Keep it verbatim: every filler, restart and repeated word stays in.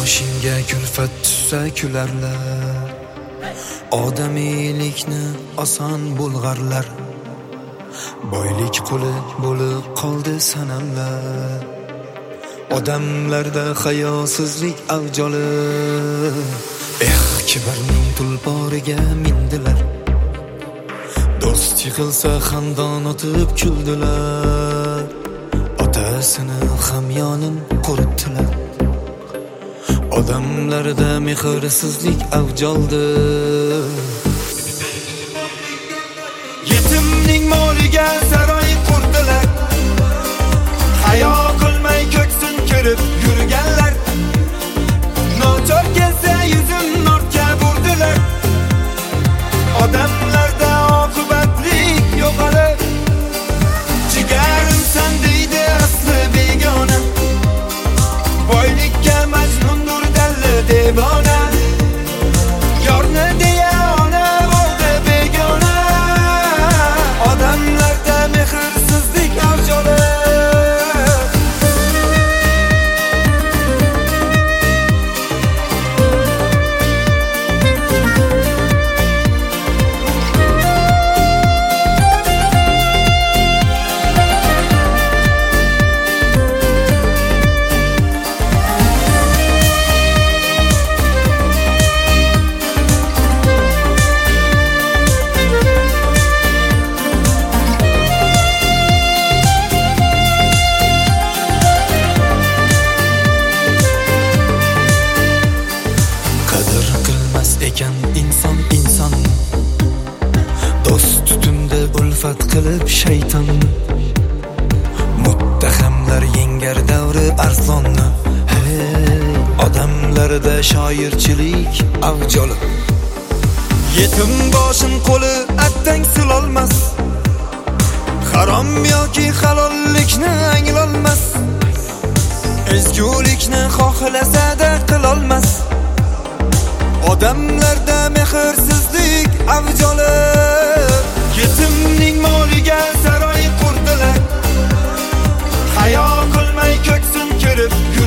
boshingga kulfat tushsa kularlar, odamiylikni oson bulg'arlar. Boylik quli bo'lib qoldi sanamlar, odamlarda hayosizlik avj olib. Eh, kibrning tulporiga mindilar, do'st yiqilsa xandon otib kuldilar. Otasini hamyonin quritdilar, odamlarda mehrsizlik avj oldi. Yetimning moliga saroy qurdilar, hayo qilmay ko'ksin kirib yurganlar. Nochor kelsa yuzin ortga burdilar, odamlarda oqibatlik yo'qolib. Jigarimsan deydi asli begona, boylikka majnundur dalli devona. Yorni deya ona bo'ldi begona, odamlarda mehrsizlik avj olib. Ekan inson inson, do'st tutumda ulfat qilib shayton. Muttahamlar yengar davri arzonni, hey, odamlarda shoirchilik avj olib. Yetim boshin qo'li attang silolmas, harom yoki halollikni anglolmas. Ezgulikni xohlasa-da qilolmas, odamlarda mehrsizlik avj olib. Yetimning moliga saroy qurdilar, hayo qilmay ko'ksin kirib